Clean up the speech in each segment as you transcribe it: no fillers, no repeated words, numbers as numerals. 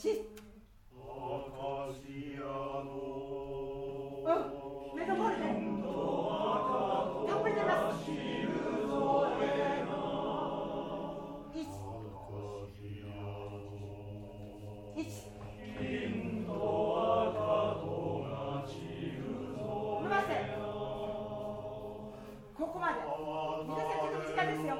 しメドボールでたっぷり出ます。伸ばせ。ここまで水先の時間ですよ。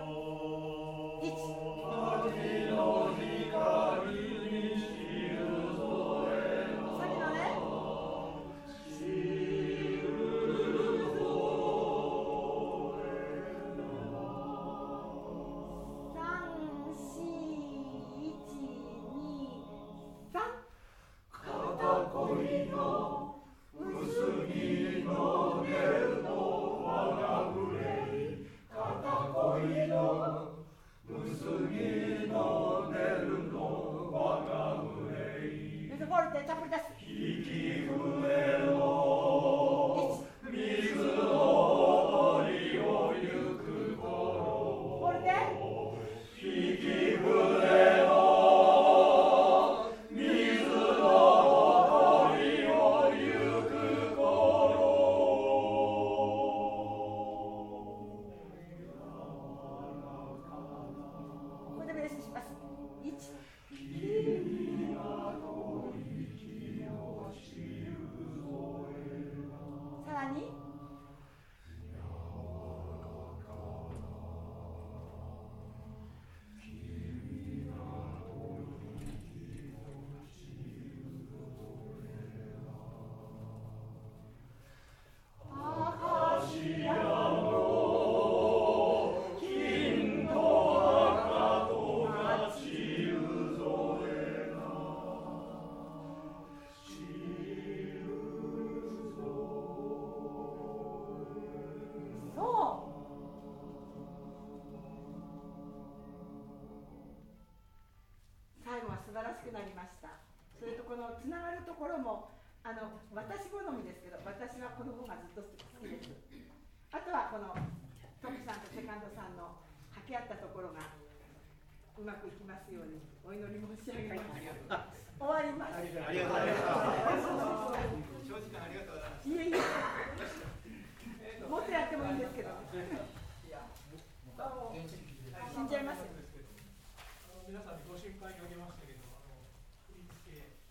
素晴らしくなりました。それとこのつながるところも私好みですけど、私はこの方がずっと好きです。あとはこのトップさんとセカンドさんの掛け合ったところがうまくいきますようにお祈り申し上げます。終わります。ありがとうございました。正直ありがとうございます。いえいえ。もっとやってもいいんですけど。死んじゃいますよ。 皆さんにご心配におりましたけど、振り付け